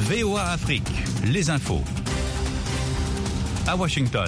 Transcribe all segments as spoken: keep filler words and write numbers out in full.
V O A Afrique, les infos. À Washington.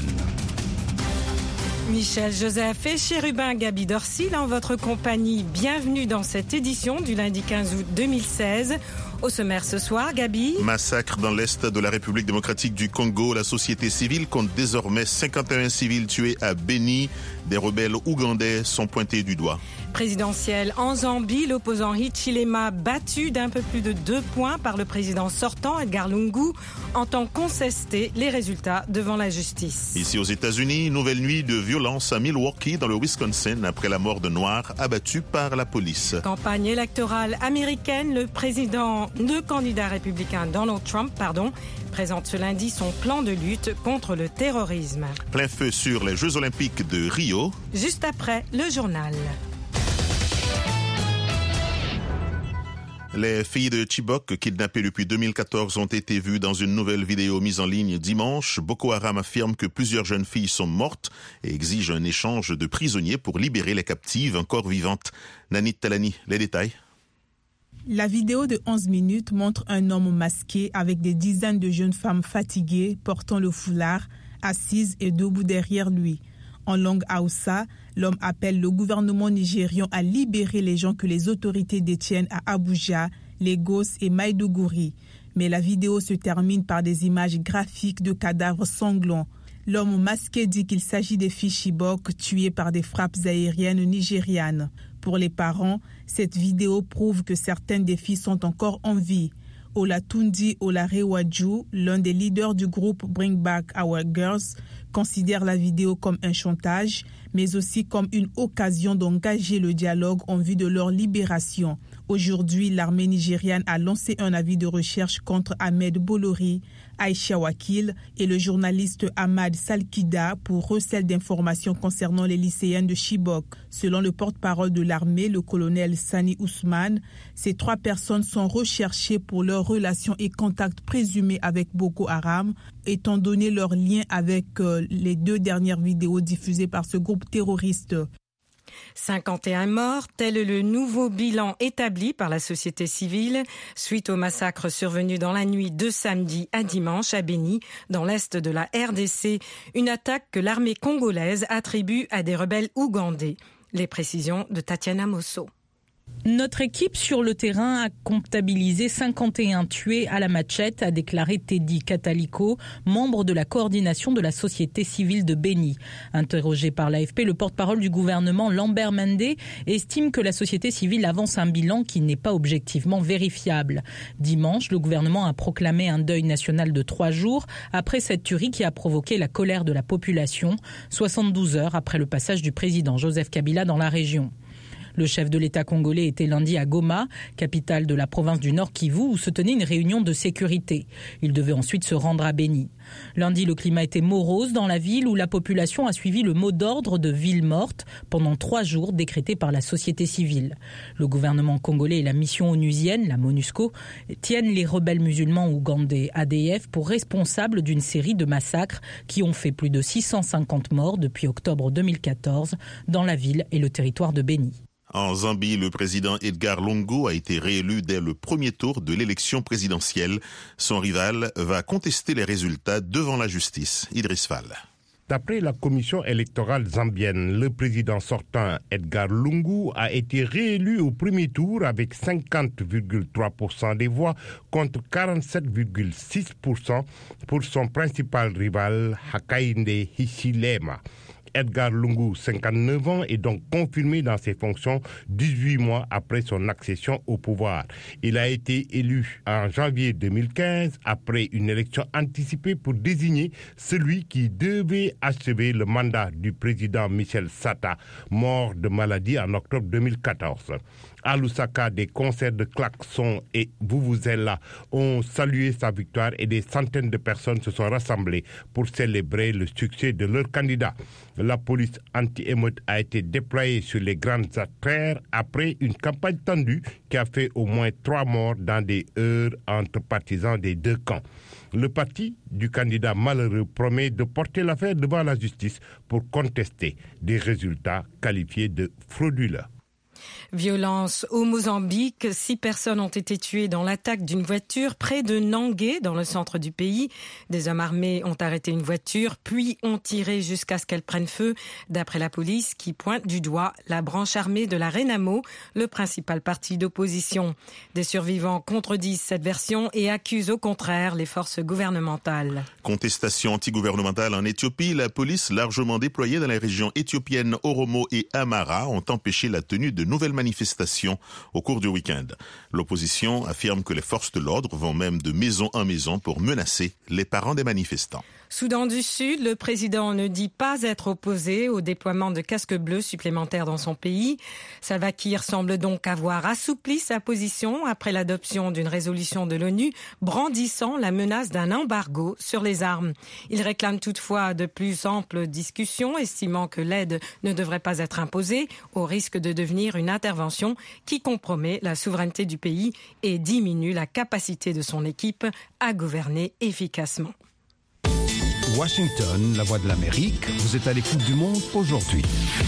Michel Joseph et Chérubin Gaby Dorsil en votre compagnie. Bienvenue dans cette édition du lundi quinze août deux mille seize. Au sommaire ce soir, Gaby. Massacre dans l'est de la République démocratique du Congo. La société civile compte désormais cinquante et un civils tués à Beni. Des rebelles ougandais sont pointés du doigt. Présidentielle en Zambie, l'opposant Hichilema battu d'un peu plus de deux points par le président sortant Edgar Lungu entend contester les résultats devant la justice. Ici aux États-Unis, nouvelle nuit de violence à Milwaukee dans le Wisconsin après la mort de Noirs abattus par la police. Campagne électorale américaine, le président, le candidat républicain Donald Trump, pardon, présente ce lundi son plan de lutte contre le terrorisme. Plein feu sur les Jeux Olympiques de Rio. Juste après le journal. Les filles de Chibok, kidnappées depuis deux mille quatorze, ont été vues dans une nouvelle vidéo mise en ligne dimanche. Boko Haram affirme que plusieurs jeunes filles sont mortes et exige un échange de prisonniers pour libérer les captives encore vivantes. Nanit Talani, les détails. La vidéo de onze minutes montre un homme masqué avec des dizaines de jeunes femmes fatiguées portant le foulard, assises et debout derrière lui. En langue Hausa, l'homme appelle le gouvernement nigérian à libérer les gens que les autorités détiennent à Abuja, Lagos et Maiduguri. Mais la vidéo se termine par des images graphiques de cadavres sanglants. L'homme masqué dit qu'il s'agit des filles Chibok tuées par des frappes aériennes nigérianes. Pour les parents, cette vidéo prouve que certaines des filles sont encore en vie. Olatundi Olarewaju, l'un des leaders du groupe Bring Back Our Girls, considère la vidéo comme un chantage, mais aussi comme une occasion d'engager le dialogue en vue de leur libération. Aujourd'hui, l'armée nigériane a lancé un avis de recherche contre Ahmed Bolori, Aïcha Wakil et le journaliste Ahmad Salkida pour recel d'informations concernant les lycéennes de Chibok. Selon le porte-parole de l'armée, le colonel Sani Ousmane, ces trois personnes sont recherchées pour leurs relations et contacts présumés avec Boko Haram, étant donné leur lien avec euh, les deux dernières vidéos diffusées par ce groupe terroriste. cinquante et un morts, tel est le nouveau bilan établi par la société civile suite au massacre survenu dans la nuit de samedi à dimanche à Beni, dans l'est de la R D C. Une attaque que l'armée congolaise attribue à des rebelles ougandais. Les précisions de Tatiana Mosso. Notre équipe sur le terrain a comptabilisé cinquante et un tués à la machette, a déclaré Teddy Kataliko, membre de la coordination de la société civile de Beni. Interrogé par l'A F P, le porte-parole du gouvernement Lambert Mende estime que la société civile avance un bilan qui n'est pas objectivement vérifiable. Dimanche, le gouvernement a proclamé un deuil national de trois jours après cette tuerie qui a provoqué la colère de la population, soixante-douze heures après le passage du président Joseph Kabila dans la région. Le chef de l'État congolais était lundi à Goma, capitale de la province du Nord Kivu, où se tenait une réunion de sécurité. Il devait ensuite se rendre à Beni. Lundi, le climat était morose dans la ville où la population a suivi le mot d'ordre de ville morte pendant trois jours décrété par la société civile. Le gouvernement congolais et la mission onusienne, la MONUSCO, tiennent les rebelles musulmans ougandais A D F pour responsables d'une série de massacres qui ont fait plus de six cent cinquante morts depuis octobre deux mille quatorze dans la ville et le territoire de Beni. En Zambie, le président Edgar Lungu a été réélu dès le premier tour de l'élection présidentielle. Son rival va contester les résultats devant la justice. Idriss Fall. D'après la commission électorale zambienne, le président sortant Edgar Lungu a été réélu au premier tour avec cinquante virgule trois pour cent des voix contre quarante-sept virgule six pour cent pour son principal rival Hakainde Hichilema. Edgar Lungu, cinquante-neuf ans, est donc confirmé dans ses fonctions dix-huit mois après son accession au pouvoir. Il a été élu en janvier deux mille quinze après une élection anticipée pour désigner celui qui devait achever le mandat du président Michel Sata, mort de maladie en octobre deux mille quatorze. À Lusaka, des concerts de klaxons et vuvuzela ont salué sa victoire et des centaines de personnes se sont rassemblées pour célébrer le succès de leur candidat. La police anti-émeute a été déployée sur les grandes artères après une campagne tendue qui a fait au moins trois morts dans des heurts entre partisans des deux camps. Le parti du candidat malheureux promet de porter l'affaire devant la justice pour contester des résultats qualifiés de frauduleux. Violence au Mozambique. Six personnes ont été tuées dans l'attaque d'une voiture près de Nangué, dans le centre du pays. Des hommes armés ont arrêté une voiture, puis ont tiré jusqu'à ce qu'elle prenne feu, d'après la police qui pointe du doigt la branche armée de la Renamo, le principal parti d'opposition. Des survivants contredisent cette version et accusent au contraire les forces gouvernementales. Contestation antigouvernementale en Éthiopie. La police largement déployée dans les régions éthiopiennes Oromo et Amara ont empêché la tenue de nouvelles manifestations au cours du week-end. L'opposition affirme que les forces de l'ordre vont même de maison en maison pour menacer les parents des manifestants. Soudan du Sud, le président ne dit pas être opposé au déploiement de casques bleus supplémentaires dans son pays. Salva Kiir semble donc avoir assoupli sa position après l'adoption d'une résolution de l'ONU brandissant la menace d'un embargo sur les armes. Il réclame toutefois de plus amples discussions, estimant que l'aide ne devrait pas être imposée au risque de devenir une intervention qui compromet la souveraineté du pays et diminue la capacité de son équipe à gouverner efficacement. Washington, la voix de l'Amérique, vous êtes à l'écoute du monde aujourd'hui.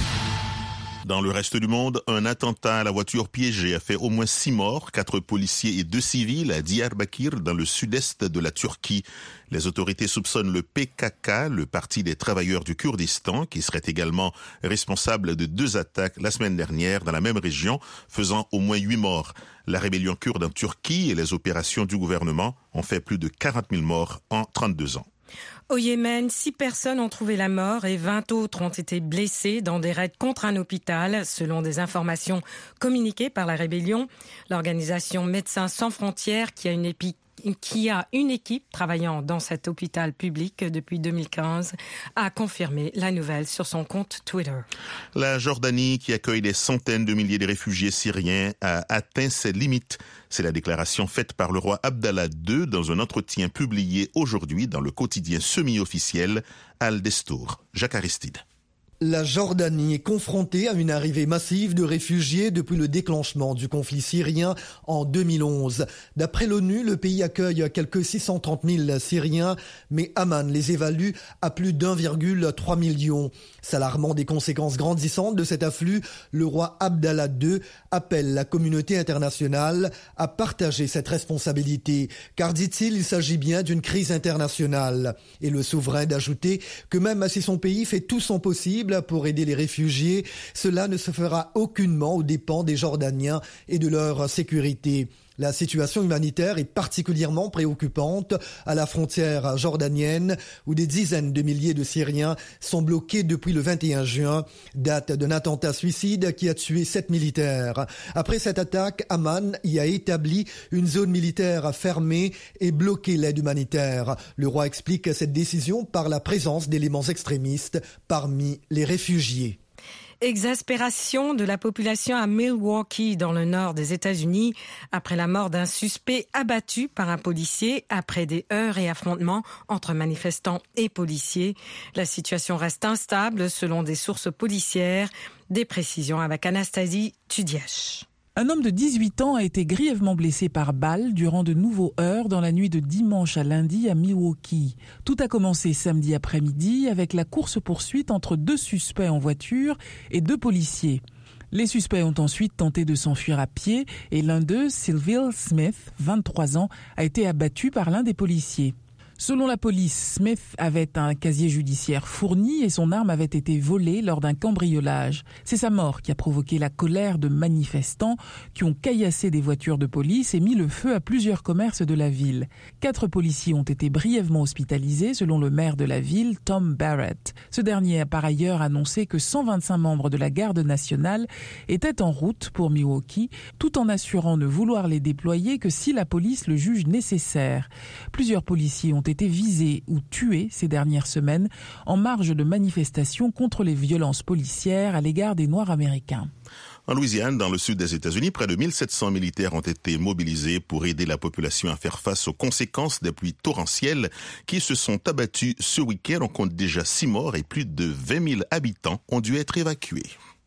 Dans le reste du monde, un attentat à la voiture piégée a fait au moins six morts, quatre policiers et deux civils à Diyarbakir, dans le sud-est de la Turquie. Les autorités soupçonnent le P K K, le Parti des travailleurs du Kurdistan, qui serait également responsable de deux attaques la semaine dernière dans la même région, faisant au moins huit morts. La rébellion kurde en Turquie et les opérations du gouvernement ont fait plus de quarante mille morts en trente-deux ans. Au Yémen, six personnes ont trouvé la mort et vingt autres ont été blessées dans des raids contre un hôpital, selon des informations communiquées par la rébellion. L'organisation Médecins sans frontières, qui a une épi- qui a une équipe travaillant dans cet hôpital public depuis deux mille quinze, a confirmé la nouvelle sur son compte Twitter. La Jordanie, qui accueille des centaines de milliers de réfugiés syriens, a atteint ses limites. C'est la déclaration faite par le roi Abdallah deux dans un entretien publié aujourd'hui dans le quotidien semi-officiel Al Destour. Jacques Aristide. La Jordanie est confrontée à une arrivée massive de réfugiés depuis le déclenchement du conflit syrien en deux mille onze. D'après l'ONU, le pays accueille quelques six cent trente mille Syriens, mais Amman les évalue à plus d'un virgule trois million. S'alarmant des conséquences grandissantes de cet afflux, le roi Abdallah deux appelle la communauté internationale à partager cette responsabilité, car, dit-il, il s'agit bien d'une crise internationale. Et le souverain d'ajouter que même si son pays fait tout son possible pour aider les réfugiés, cela ne se fera aucunement aux dépens des Jordaniens et de leur sécurité. La situation humanitaire est particulièrement préoccupante à la frontière jordanienne, où des dizaines de milliers de Syriens sont bloqués depuis le vingt et un juin, date d'un attentat suicide qui a tué sept militaires. Après cette attaque, Amman y a établi une zone militaire fermée et bloqué l'aide humanitaire. Le roi explique cette décision par la présence d'éléments extrémistes parmi les réfugiés. Exaspération de la population à Milwaukee, dans le nord des États-Unis, après la mort d'un suspect abattu par un policier après des heurts et affrontements entre manifestants et policiers. La situation reste instable selon des sources policières. Des précisions avec Anastasie Tudiache. Un homme de dix-huit ans a été grièvement blessé par balle durant de nouveaux heurts dans la nuit de dimanche à lundi à Milwaukee. Tout a commencé samedi après-midi avec la course-poursuite entre deux suspects en voiture et deux policiers. Les suspects ont ensuite tenté de s'enfuir à pied et l'un d'eux, Sylville Smith, vingt-trois ans, a été abattu par l'un des policiers. Selon la police, Smith avait un casier judiciaire fourni et son arme avait été volée lors d'un cambriolage. C'est sa mort qui a provoqué la colère de manifestants qui ont caillassé des voitures de police et mis le feu à plusieurs commerces de la ville. Quatre policiers ont été brièvement hospitalisés selon le maire de la ville, Tom Barrett. Ce dernier a par ailleurs annoncé que cent vingt-cinq membres de la garde nationale étaient en route pour Milwaukee, tout en assurant ne vouloir les déployer que si la police le juge nécessaire. Plusieurs policiers ont été visés ou tués ces dernières semaines en marge de manifestations contre les violences policières à l'égard des Noirs américains. En Louisiane, dans le sud des États-Unis, près de mille sept cents militaires ont été mobilisés pour aider la population à faire face aux conséquences des pluies torrentielles qui se sont abattues ce week-end. On compte déjà six morts et plus de vingt mille habitants ont dû être évacués.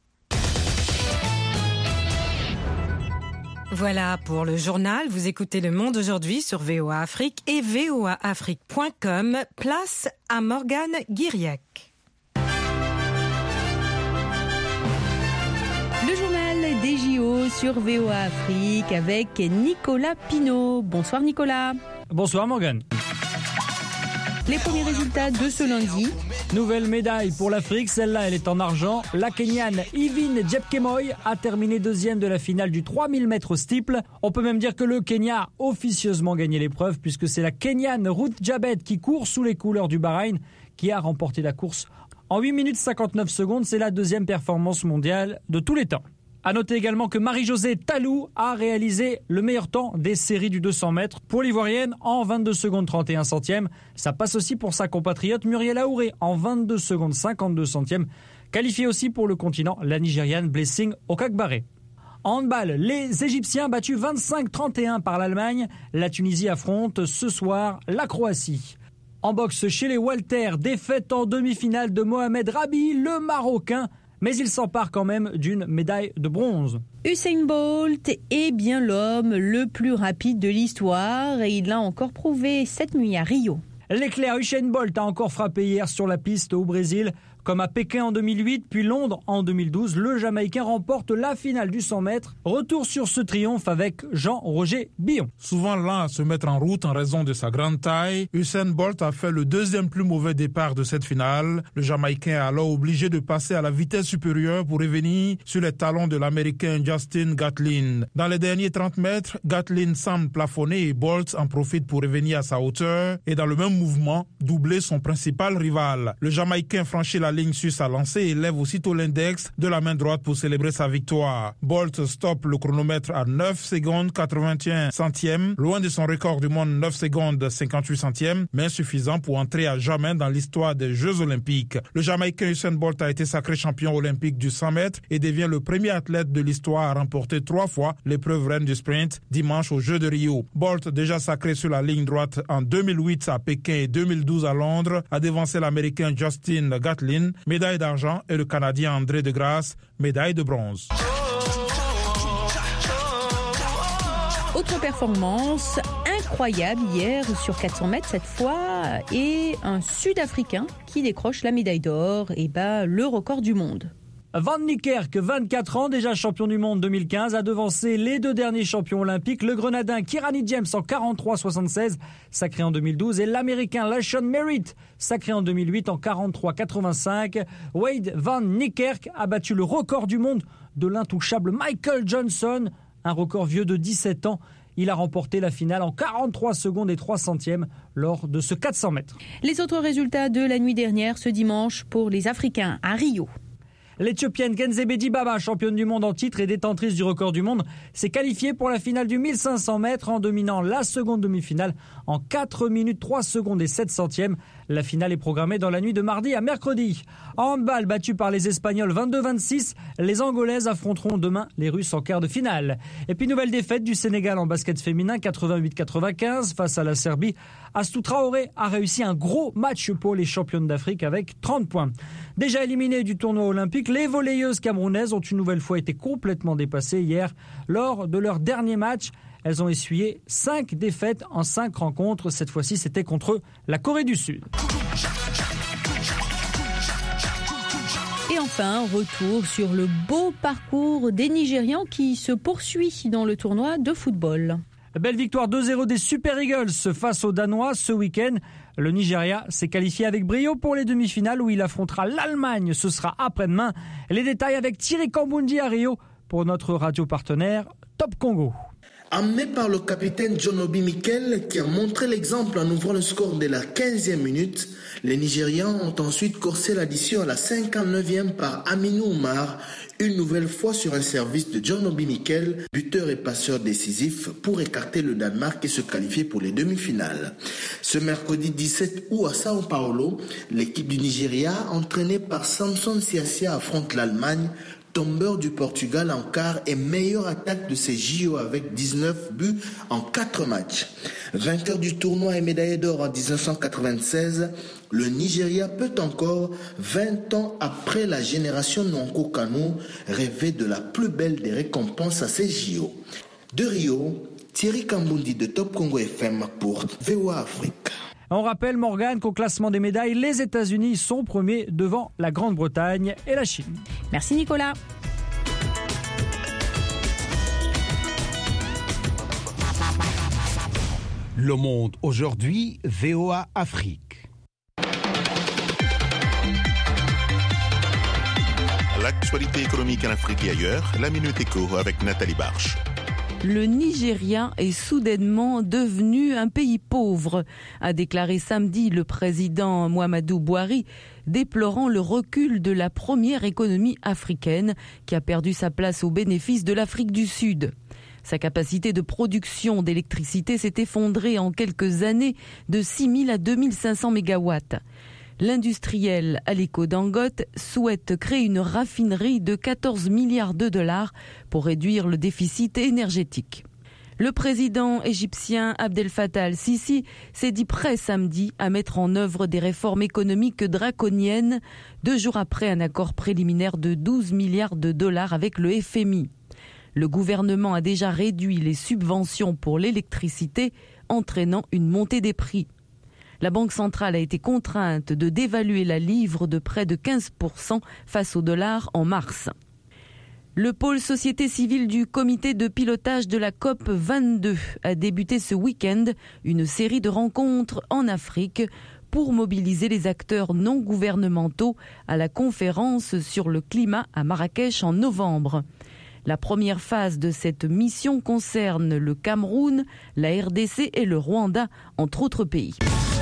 Voilà pour le journal. Vous écoutez Le Monde aujourd'hui sur V O A Afrique et v o a afrique point com. Place à Morgane Guiriac. Le journal des des J O sur V O A Afrique avec Nicolas Pinault. Bonsoir Nicolas. Bonsoir Morgane. Les premiers résultats de ce lundi. Nouvelle médaille pour l'Afrique, celle-là elle est en argent. La Kenyane Yvine Jepkemoi a terminé deuxième de la finale du trois mille mètres steeple. On peut même dire que le Kenya a officieusement gagné l'épreuve puisque c'est la Kenyane Ruth Jabet qui court sous les couleurs du Bahreïn qui a remporté la course en huit minutes cinquante-neuf secondes. C'est la deuxième performance mondiale de tous les temps. A noter également que Marie-Josée Talou a réalisé le meilleur temps des séries du deux cents mètres pour l'Ivoirienne en vingt-deux secondes trente et un centièmes. Ça passe aussi pour sa compatriote Muriel Aouré en vingt-deux secondes cinquante-deux centièmes. Qualifiée aussi pour le continent, la Nigériane Blessing Okagbare. En handball, les Égyptiens battus vingt-cinq trente et un par l'Allemagne. La Tunisie affronte ce soir la Croatie. En boxe chez les Walter, défaite en demi-finale de Mohamed Rabi, le Marocain. Mais il s'empare quand même d'une médaille de bronze. Usain Bolt est bien l'homme le plus rapide de l'histoire et il l'a encore prouvé cette nuit à Rio. L'éclair Usain Bolt a encore frappé hier sur la piste au Brésil. Comme à Pékin en deux mille huit, puis Londres en deux mille douze, le Jamaïcain remporte la finale du cent mètres. Retour sur ce triomphe avec Jean-Roger Billon. Souvent lent à se mettre en route en raison de sa grande taille, Usain Bolt a fait le deuxième plus mauvais départ de cette finale. Le Jamaïcain est alors obligé de passer à la vitesse supérieure pour revenir sur les talons de l'Américain Justin Gatlin. Dans les derniers trente mètres, Gatlin semble plafonner et Bolt en profite pour revenir à sa hauteur et dans le même mouvement, doubler son principal rival. Le Jamaïcain franchit la ligne sur sa lancée et lève aussitôt l'index de la main droite pour célébrer sa victoire. Bolt stoppe le chronomètre à neuf secondes quatre-vingt-un centièmes, loin de son record du monde neuf secondes cinquante-huit centièmes, mais suffisant pour entrer à jamais dans l'histoire des Jeux Olympiques. Le Jamaïcain Usain Bolt a été sacré champion olympique du cent mètres et devient le premier athlète de l'histoire à remporter trois fois l'épreuve reine du sprint dimanche aux Jeux de Rio. Bolt, déjà sacré sur la ligne droite en deux mille huit à Pékin et deux mille douze à Londres, a devancé l'Américain Justin Gatlin, médaille d'argent, et le Canadien André de Grasse, médaille de bronze. Autre performance incroyable hier sur quatre cents mètres cette fois, et un Sud-Africain qui décroche la médaille d'or et bat le record du monde. Van Niekerk, vingt-quatre ans, déjà champion du monde deux mille quinze, a devancé les deux derniers champions olympiques, le Grenadin Kirani James en quarante-trois soixante-seize, sacré en deux mille douze, et l'Américain Lashon Merritt, sacré en deux mille huit en quarante-trois quatre-vingt-cinq. Wade Van Niekerk a battu le record du monde de l'intouchable Michael Johnson, un record vieux de dix-sept ans. Il a remporté la finale en quarante-trois secondes et trois centièmes lors de ce quatre cents mètres. Les autres résultats de la nuit dernière, ce dimanche, pour les Africains à Rio. L'Éthiopienne Kenzebe Dibaba, championne du monde en titre et détentrice du record du monde, s'est qualifiée pour la finale du mille cinq cents mètres en dominant la seconde demi-finale en quatre minutes trois secondes et sept centièmes. La finale est programmée dans la nuit de mardi à mercredi. En handball, battu par les Espagnols vingt-deux vingt-six, les Angolaises affronteront demain les Russes en quart de finale. Et puis nouvelle défaite du Sénégal en basket féminin quatre-vingt-huit quatre-vingt-quinze face à la Serbie. Astou Traoré a réussi un gros match pour les championnes d'Afrique avec trente points. Déjà éliminées du tournoi olympique, les volleyeuses camerounaises ont une nouvelle fois été complètement dépassées hier lors de leur dernier match. Elles ont essuyé cinq défaites en cinq rencontres. Cette fois-ci, c'était contre la Corée du Sud. Et enfin, retour sur le beau parcours des Nigérians qui se poursuit dans le tournoi de football. Belle victoire deux zéro des Super Eagles face aux Danois ce week-end. Le Nigeria s'est qualifié avec brio pour les demi-finales où il affrontera l'Allemagne. Ce sera après-demain. Les détails avec Thierry Kambundi à Rio pour notre radio partenaire Top Congo. Amené par le capitaine John Obi Mikel qui a montré l'exemple en ouvrant le score dès la quinzième minute, les Nigérians ont ensuite coursé l'addition à la cinquante-neuvième par Aminou Oumar, une nouvelle fois sur un service de John Obi Mikel, buteur et passeur décisif pour écarter le Danemark et se qualifier pour les demi-finales. Ce mercredi dix-sept août à Sao Paulo, l'équipe du Nigeria, entraînée par Samson Siasia, affronte l'Allemagne, tombeur du Portugal en quart et meilleure attaque de ces J O avec dix-neuf buts en quatre matchs. Vainqueur du tournoi et médaillé d'or en dix-neuf cent quatre-vingt-seize, le Nigeria peut encore, vingt ans après la génération Nwankwo Kanu, rêver de la plus belle des récompenses à ces J O. De Rio, Thierry Kambundi de Top Congo F M pour V O A Afrique. On rappelle, Morgane, qu'au classement des médailles, les États-Unis sont premiers devant la Grande-Bretagne et la Chine. Merci Nicolas. Le Monde aujourd'hui, V O A Afrique. L'actualité économique en Afrique et ailleurs, la Minute Éco avec Nathalie Barche. Le Nigeria est soudainement devenu un pays pauvre, a déclaré samedi le président Muhammadu Buhari, déplorant le recul de la première économie africaine qui a perdu sa place au bénéfice de l'Afrique du Sud. Sa capacité de production d'électricité s'est effondrée en quelques années de six mille à deux mille cinq cents mégawatts. L'industriel Aliko Dangote souhaite créer une raffinerie de quatorze milliards de dollars pour réduire le déficit énergétique. Le président égyptien Abdel Fattah al-Sisi s'est dit prêt samedi à mettre en œuvre des réformes économiques draconiennes, deux jours après un accord préliminaire de douze milliards de dollars avec le F M I. Le gouvernement a déjà réduit les subventions pour l'électricité, entraînant une montée des prix. La Banque centrale a été contrainte de dévaluer la livre de près de quinze pour cent face au dollar en mars. Le pôle société civile du comité de pilotage de la COP vingt-deux a débuté ce week-end une série de rencontres en Afrique pour mobiliser les acteurs non gouvernementaux à la conférence sur le climat à Marrakech en novembre. La première phase de cette mission concerne le Cameroun, la R D C et le Rwanda, entre autres pays.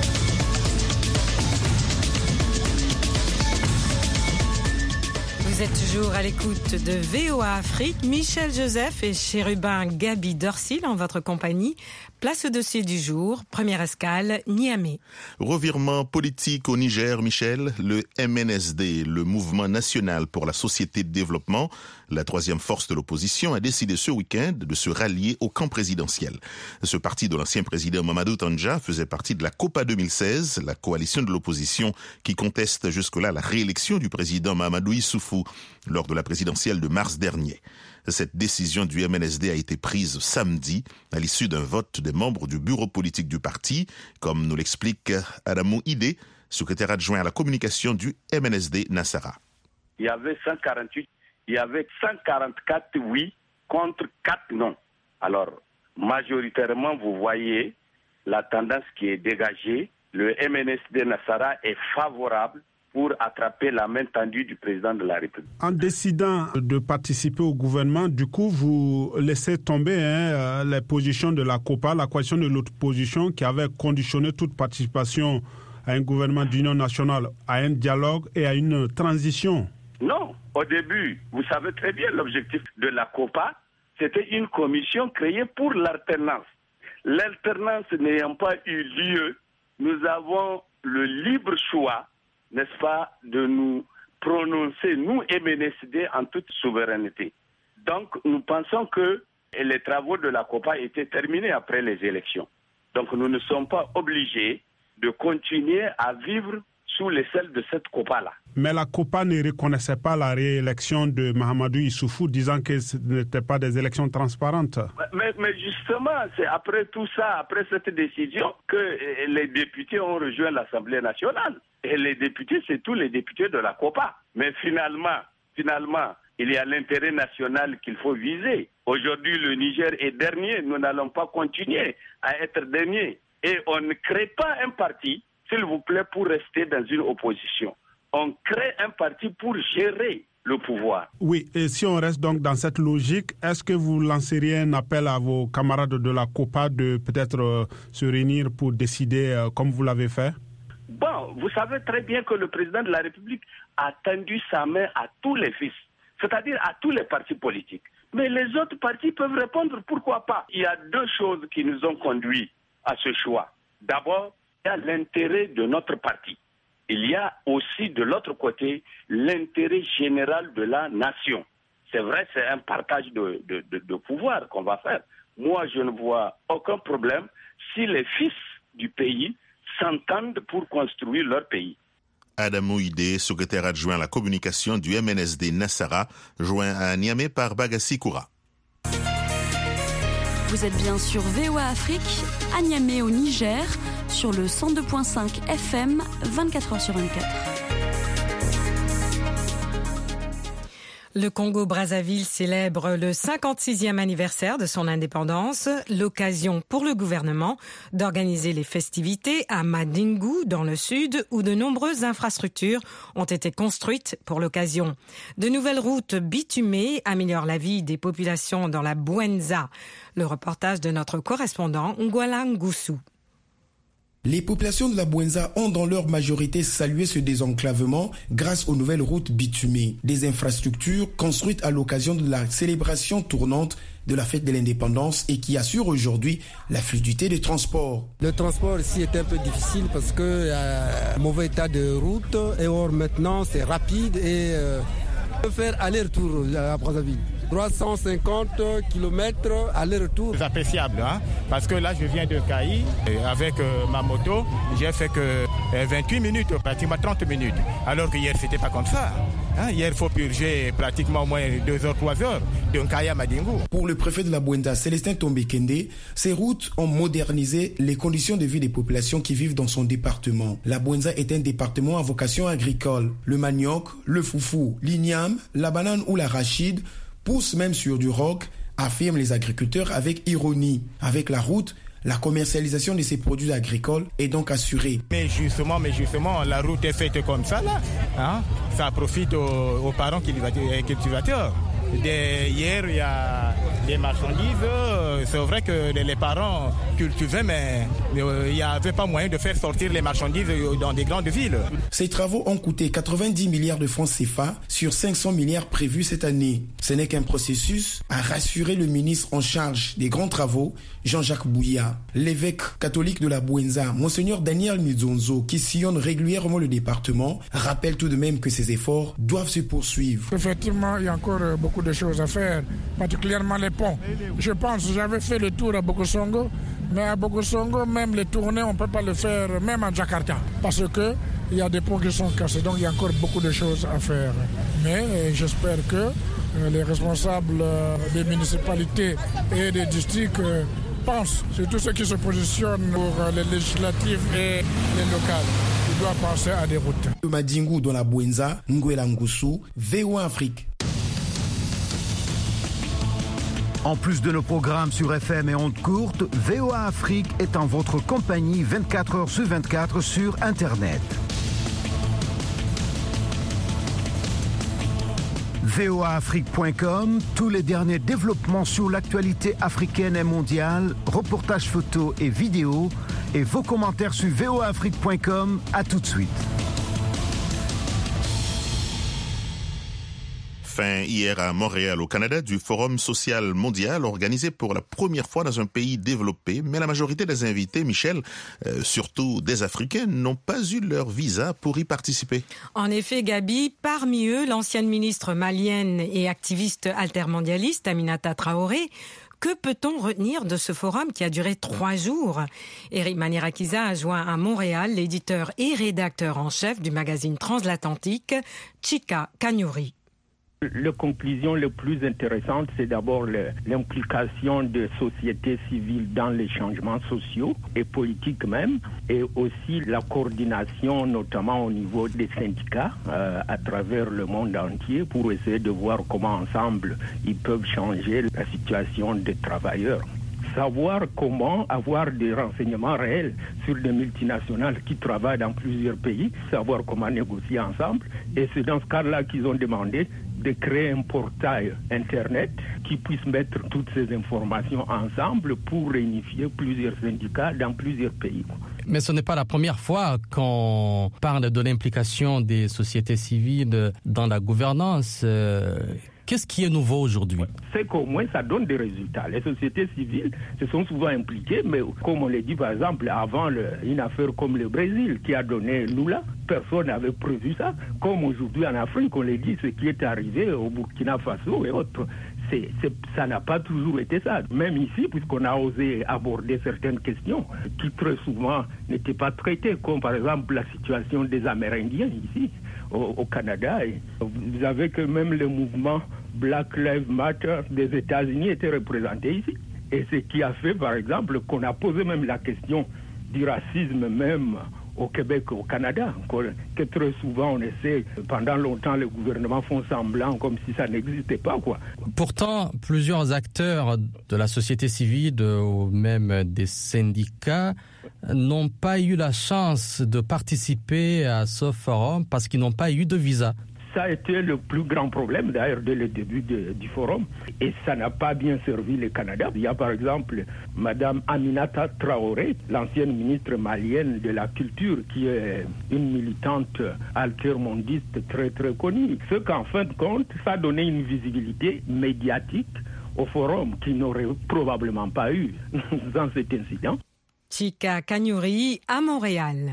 Vous êtes toujours à l'écoute de V O A Afrique. Michel Joseph et Chérubin Gabi Dorsil en votre compagnie. Place au dossier du jour. Première escale, Niamey. Revirement politique au Niger, Michel. Le M N S D, le Mouvement national pour la société de développement, la troisième force de l'opposition, a décidé ce week-end de se rallier au camp présidentiel. Ce parti de l'ancien président Mamadou Tandja faisait partie de la COPA deux mille seize, la coalition de l'opposition qui conteste jusque-là la réélection du président Mahamadou Issoufou lors de la présidentielle de mars dernier. Cette décision du M N S D a été prise samedi à l'issue d'un vote des membres du bureau politique du parti, comme nous l'explique Adamou Ide, secrétaire adjoint à la communication du M N S D Nassara. Il y avait cent quarante-huit, il y avait cent quarante-quatre oui contre quatre non. Alors, majoritairement, vous voyez la tendance qui est dégagée. Le M N S D Nassara est favorable pour attraper la main tendue du président de la République. En décidant de participer au gouvernement, du coup, vous laissez tomber hein, les positions de la COPA, la coalition de l'opposition, qui avait conditionné toute participation à un gouvernement d'union nationale, à un dialogue et à une transition. Non, au début, vous savez très bien, l'objectif de la COPA, c'était une commission créée pour l'alternance. L'alternance n'ayant pas eu lieu, nous avons le libre choix, n'est-ce pas, de nous prononcer, nous, M N S D, en toute souveraineté. Donc, nous pensons que les travaux de la COPA étaient terminés après les élections. Donc, nous ne sommes pas obligés de continuer à vivre sous l'aisselle de cette COPA-là. Mais la COPA ne reconnaissait pas la réélection de Mahamadou Issoufou, disant que ce n'étaient pas des élections transparentes. Mais, mais justement, c'est après tout ça, après cette décision, que les députés ont rejoint l'Assemblée nationale. Et les députés, c'est tous les députés de la COPA. Mais finalement, finalement, il y a l'intérêt national qu'il faut viser. Aujourd'hui, le Niger est dernier. Nous n'allons pas continuer à être dernier. Et on ne crée pas un parti, s'il vous plaît, pour rester dans une opposition. On crée un parti pour gérer le pouvoir. Oui, et si on reste donc dans cette logique, est-ce que vous lanceriez un appel à vos camarades de la COPA de peut-être euh, se réunir pour décider euh, comme vous l'avez fait? Bon, vous savez très bien que le président de la République a tendu sa main à tous les fils, c'est-à-dire à tous les partis politiques. Mais les autres partis peuvent répondre, pourquoi pas? Il y a deux choses qui nous ont conduits à ce choix. D'abord, il y a l'intérêt de notre parti. Il y a aussi de l'autre côté l'intérêt général de la nation. C'est vrai, c'est un partage de, de, de, de pouvoir qu'on va faire. Moi, je ne vois aucun problème si les fils du pays s'entendent pour construire leur pays. Adamou Ide, secrétaire adjoint à la communication du M N S D Nassara, joint à Niamey par Bagassi Koura. Vous êtes bien sur V O A Afrique, à Niamey au Niger, sur le cent deux virgule cinq F M, vingt-quatre heures sur vingt-quatre. Le Congo-Brazzaville célèbre le cinquante-sixième anniversaire de son indépendance, l'occasion pour le gouvernement d'organiser les festivités à Madingu, dans le sud, où de nombreuses infrastructures ont été construites pour l'occasion. De nouvelles routes bitumées améliorent la vie des populations dans la Bwenza. Le reportage de notre correspondant Ngwala Ngusu. Les populations de la Bwenza ont dans leur majorité salué ce désenclavement grâce aux nouvelles routes bitumées. Des infrastructures construites à l'occasion de la célébration tournante de la fête de l'indépendance et qui assurent aujourd'hui la fluidité des transports. Le transport ici est un peu difficile parce qu'il y a un mauvais état de route et or maintenant c'est rapide et euh, on peut faire aller-retour à Brazzaville. trois cent cinquante kilomètres aller-retour. C'est appréciable, hein? Parce que là, je viens de Caï, avec euh, ma moto, j'ai fait que euh, vingt-huit minutes, pratiquement trente minutes. Alors que hier, c'était pas comme ça. Hein? Hier, il faut purger pratiquement au moins deux heures, trois heures, de Caï à Madingu. Pour le préfet de la Bwenza, Célestin Tombekende, ces routes ont modernisé les conditions de vie des populations qui vivent dans son département. La Bwenza est un département à vocation agricole. Le manioc, le foufou, l'igname, la banane ou l'arachide pousse même sur du roc, affirment les agriculteurs avec ironie. Avec la route, la commercialisation de ces produits agricoles est donc assurée. Mais justement, mais justement, la route est faite comme ça, là. Hein? Ça profite aux, aux parents cultivateurs. Dès hier, il y a des marchandises. C'est vrai que les parents cultivaient, mais il n'y avait pas moyen de faire sortir les marchandises dans des grandes villes. Ces travaux ont coûté quatre-vingt-dix milliards de francs C F A sur cinq cents milliards prévus cette année. Ce n'est qu'un processus, a rassuré le ministre en charge des grands travaux, Jean-Jacques Bouya. L'évêque catholique de la Bwenza, Monseigneur Daniel Mizonzo, qui sillonne régulièrement le département, rappelle tout de même que ces efforts doivent se poursuivre. Effectivement, il y a encore beaucoup de choses à faire, particulièrement les ponts. Je pense, j'avais fait le tour à Bokosongo, mais à Bokosongo, même les tournées, on ne peut pas le faire, même à Jakarta, parce que il y a des ponts qui sont cassés, donc il y a encore beaucoup de choses à faire. Mais euh, j'espère que euh, les responsables euh, des municipalités et des districts euh, pensent, c'est tous ceux qui se positionnent pour euh, les législatives et les locales. Ils doivent penser à des routes. Madingu dans la Bwenza, Ngwela Ngusu, V O A Afrique. En plus de nos programmes sur F M et ondes courtes, V O A Afrique est en votre compagnie vingt-quatre heures sur vingt-quatre sur Internet. V O A Afrique point com, tous les derniers développements sur l'actualité africaine et mondiale, reportages photos et vidéos, et vos commentaires sur V O A Afrique point com. À tout de suite. Fin hier à Montréal, au Canada, du Forum social mondial organisé pour la première fois dans un pays développé. Mais la majorité des invités, Michel, euh, surtout des Africains, n'ont pas eu leur visa pour y participer. En effet, Gabi, parmi eux, l'ancienne ministre malienne et activiste altermondialiste Aminata Traoré. Que peut-on retenir de ce forum qui a duré trois jours? Eric Manirakiza a joint à Montréal l'éditeur et rédacteur en chef du magazine transatlantique, Chika Kanyuri. La conclusion la plus intéressante, c'est d'abord l'implication de sociétés civiles dans les changements sociaux et politiques même, et aussi la coordination, notamment au niveau des syndicats euh, à travers le monde entier, pour essayer de voir comment ensemble ils peuvent changer la situation des travailleurs. Savoir comment avoir des renseignements réels sur des multinationales qui travaillent dans plusieurs pays, savoir comment négocier ensemble, et c'est dans ce cadre-là qu'ils ont demandé de créer un portail Internet qui puisse mettre toutes ces informations ensemble pour réunifier plusieurs syndicats dans plusieurs pays. Mais ce n'est pas la première fois qu'on parle de l'implication des sociétés civiles dans la gouvernance. Qu'est-ce qui est nouveau aujourd'hui? C'est qu'au moins ça donne des résultats. Les sociétés civiles se sont souvent impliquées, mais comme on l'a dit par exemple avant le, une affaire comme le Brésil qui a donné Lula, personne n'avait prévu ça. Comme aujourd'hui en Afrique, on l'a dit, ce qui est arrivé au Burkina Faso et autres. C'est, c'est, ça n'a pas toujours été ça. Même ici, puisqu'on a osé aborder certaines questions qui très souvent n'étaient pas traitées, comme par exemple la situation des Amérindiens ici au, au Canada. Et vous avez que même le mouvement Black Lives Matter des États-Unis était représenté ici. Et ce qui a fait, par exemple, qu'on a posé même la question du racisme même au Québec, au Canada, que très souvent on essaie, pendant longtemps les gouvernements font semblant comme si ça n'existait pas, quoi. Pourtant, plusieurs acteurs de la société civile ou même des syndicats n'ont pas eu la chance de participer à ce forum parce qu'ils n'ont pas eu de visa. Ça a été le plus grand problème d'ailleurs dès le début de, du forum et ça n'a pas bien servi le Canada. Il y a par exemple Madame Aminata Traoré, l'ancienne ministre malienne de la culture qui est une militante altermondiste très très connue. Ce qu'en fin de compte, ça a donné une visibilité médiatique au forum qui n'aurait probablement pas eu dans cet incident. Chika Kanyuri à Montréal.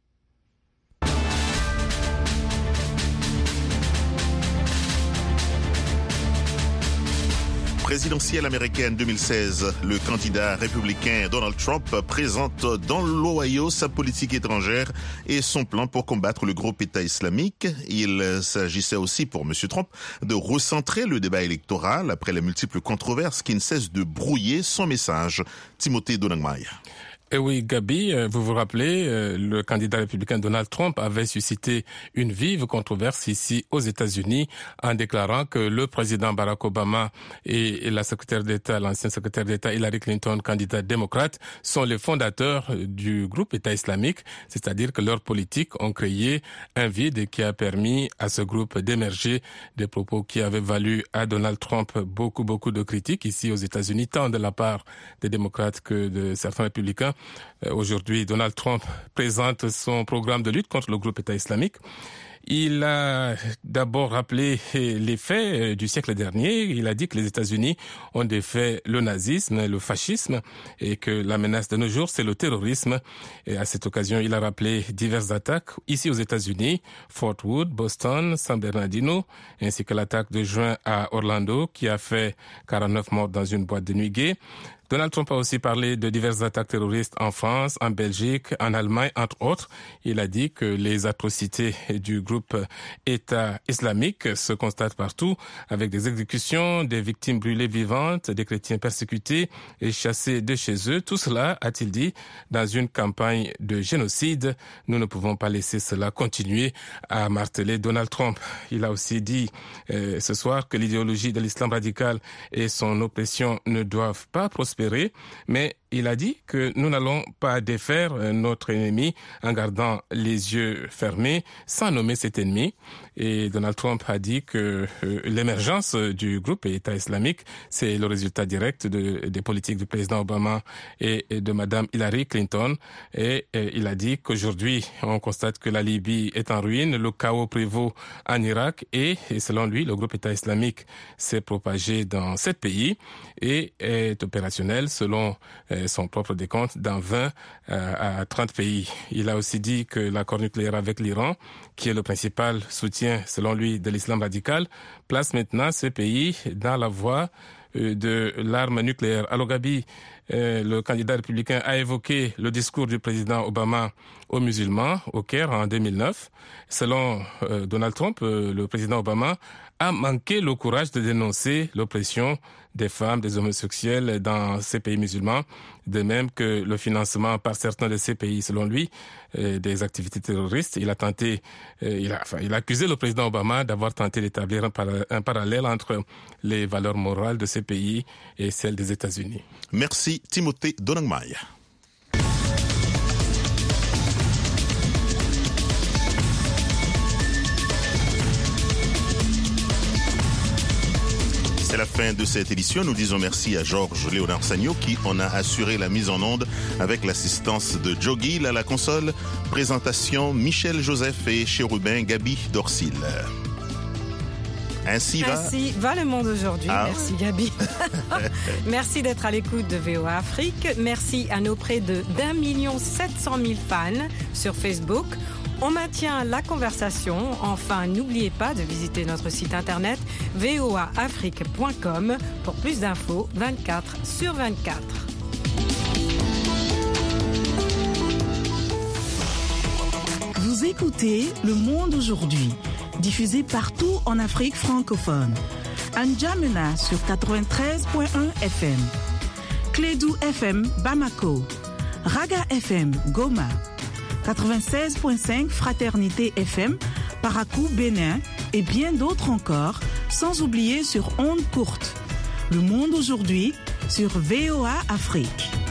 Présidentielle américaine deux mille seize, le candidat républicain Donald Trump présente dans l'Ohio sa politique étrangère et son plan pour combattre le groupe État islamique. Il s'agissait aussi pour M. Trump de recentrer le débat électoral après les multiples controverses qui ne cessent de brouiller son message. Timothée Donangmai. Et oui, Gabi, vous vous rappelez, le candidat républicain Donald Trump avait suscité une vive controverse ici aux États-Unis en déclarant que le président Barack Obama et la secrétaire d'État, l'ancienne secrétaire d'État Hillary Clinton, candidate démocrate, sont les fondateurs du groupe État islamique, c'est-à-dire que leurs politiques ont créé un vide qui a permis à ce groupe d'émerger, des propos qui avaient valu à Donald Trump beaucoup, beaucoup de critiques ici aux États-Unis, tant de la part des démocrates que de certains républicains. Aujourd'hui, Donald Trump présente son programme de lutte contre le groupe État islamique. Il a d'abord rappelé les faits du siècle dernier. Il a dit que les États-Unis ont défait le nazisme, le fascisme et que la menace de nos jours, c'est le terrorisme. Et à cette occasion, il a rappelé diverses attaques ici aux États-Unis, Fort Worth, Boston, San Bernardino, ainsi que l'attaque de juin à Orlando qui a fait quarante-neuf morts dans une boîte de nuit gay. Donald Trump a aussi parlé de diverses attaques terroristes en France, en Belgique, en Allemagne, entre autres. Il a dit que les atrocités du groupe État islamique se constatent partout, avec des exécutions, des victimes brûlées vivantes, des chrétiens persécutés et chassés de chez eux. Tout cela, a-t-il dit, dans une campagne de génocide. Nous ne pouvons pas laisser cela continuer, à marteler Donald Trump. Il a aussi dit euh, ce soir que l'idéologie de l'islam radical et son oppression ne doivent pas prospérer. Mais il a dit que nous n'allons pas défaire notre ennemi en gardant les yeux fermés, sans nommer cet ennemi. Et Donald Trump a dit que euh, l'émergence du groupe État islamique, c'est le résultat direct de, des politiques du président Obama et, et de Madame Hillary Clinton. Et, et il a dit qu'aujourd'hui, on constate que la Libye est en ruine, le chaos prévaut en Irak et, et selon lui, le groupe État islamique s'est propagé dans sept pays et est opérationnel selon euh, son propre décompte dans vingt euh, à trente pays. Il a aussi dit que l'accord nucléaire avec l'Iran, qui est le principal soutien, selon lui, de l'islam radical, place maintenant ce pays dans la voie euh, de l'arme nucléaire. Alors Gabi, euh, le candidat républicain a évoqué le discours du président Obama aux musulmans au Caire en deux mille neuf. Selon euh, Donald Trump, euh, le président Obama a manqué le courage de dénoncer l'oppression des femmes, des homosexuels dans ces pays musulmans, de même que le financement par certains de ces pays, selon lui, euh, des activités terroristes. Il a tenté, euh, il a, enfin, il a accusé le président Obama d'avoir tenté d'établir un, para- un parallèle entre les valeurs morales de ces pays et celles des États-Unis. Merci Timothée Donangmai. C'est la fin de cette édition. Nous disons merci à Georges Léonard Sagno qui en a assuré la mise en onde avec l'assistance de Joe Gill à la console. Présentation Michel Joseph et Chérubin Gabi Dorsil. Ainsi va... Ainsi va le monde aujourd'hui. Ah. Merci Gabi. Merci d'être à l'écoute de V O A Afrique. Merci à nos près de d'un million sept cent mille fans sur Facebook. On maintient la conversation. Enfin, n'oubliez pas de visiter notre site internet v o a afrique point com pour plus d'infos vingt-quatre sur vingt-quatre. Vous écoutez Le Monde aujourd'hui, diffusé partout en Afrique francophone. N'Djamena sur quatre-vingt-treize point un F M, Clédou F M Bamako, Raga F M Goma, quatre-vingt-seize virgule cinq Fraternité F M, Parakou, Bénin et bien d'autres encore, sans oublier sur ondes courtes. Le monde aujourd'hui sur V O A Afrique.